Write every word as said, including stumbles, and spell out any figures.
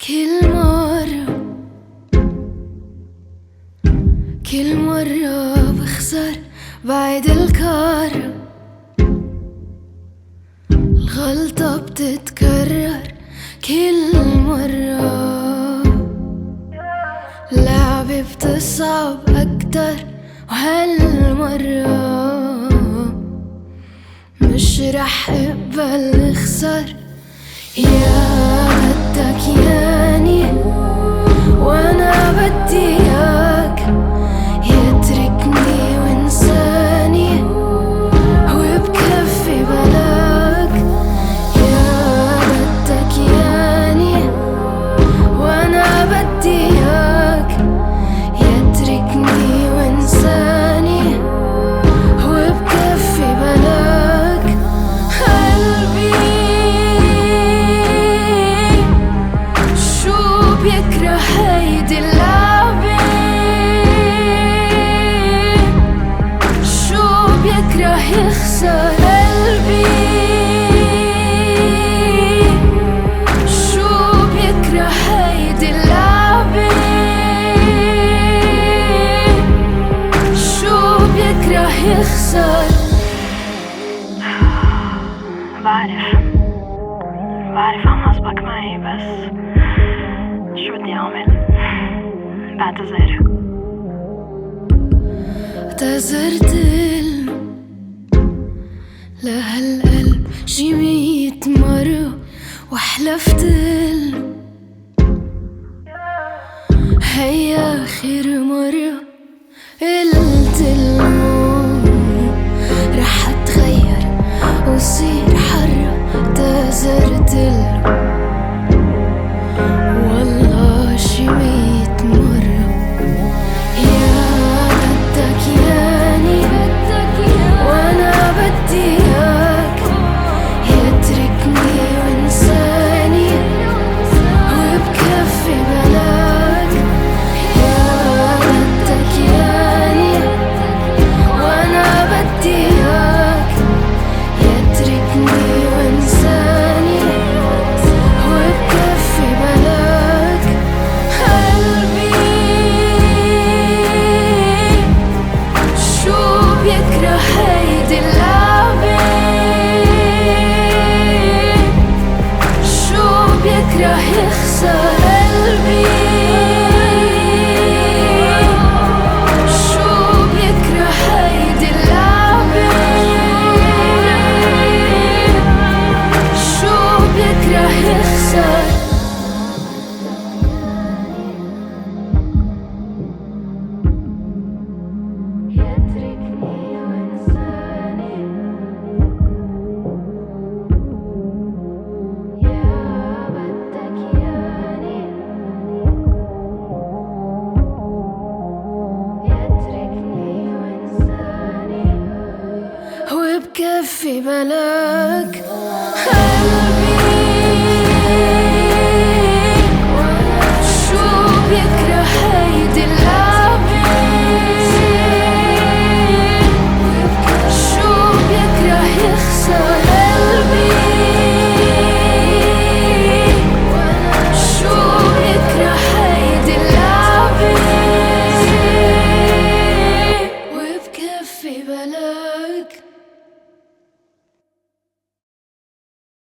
كل مرة كل مرة بخسر بعيد الكرة، الغلطة بتتكرر كل مرة، لعبة بتصعب أكتر وهالمرة مش رح اقبل اخسر. يا بدك ياني وانا بدي اياك، يتركني وانساني وبكفي بلاك. يا بدك ياني وانا بدي اياك، يتركني وانساني وبكفي بلاك. قلبي شو بيكره هيدي اللعبة، شو بيكره يخسر. قلبي شو بيكره هيدي اللعبة، شو بيكره يخسر. بعرف بعرف عم أصبك معي، بس شو بدي أعمل؟ بعتذر اعتذرت لهالقلب شي ميت مرة، وحلفت هي آخر مرة. قلت رح اتغير وصير حرة، اعتذرت والله شي ميت مرة. يا بدك ياني وانا بدي اياك، يتركني وانساني وبكفي بلاك. يا بدك ياني وانا بدي اياك، يتركني وانساني وبكفي بلاك. قلبي شو بيكره هيدي اللعبة، شو بيكره يخسر. قلبي شو بيكره هيدي اللعبة، شو بيكره يخسر. يتركني وانساني، يا بدك ياني يتركني وانساني وبكفي بلاك.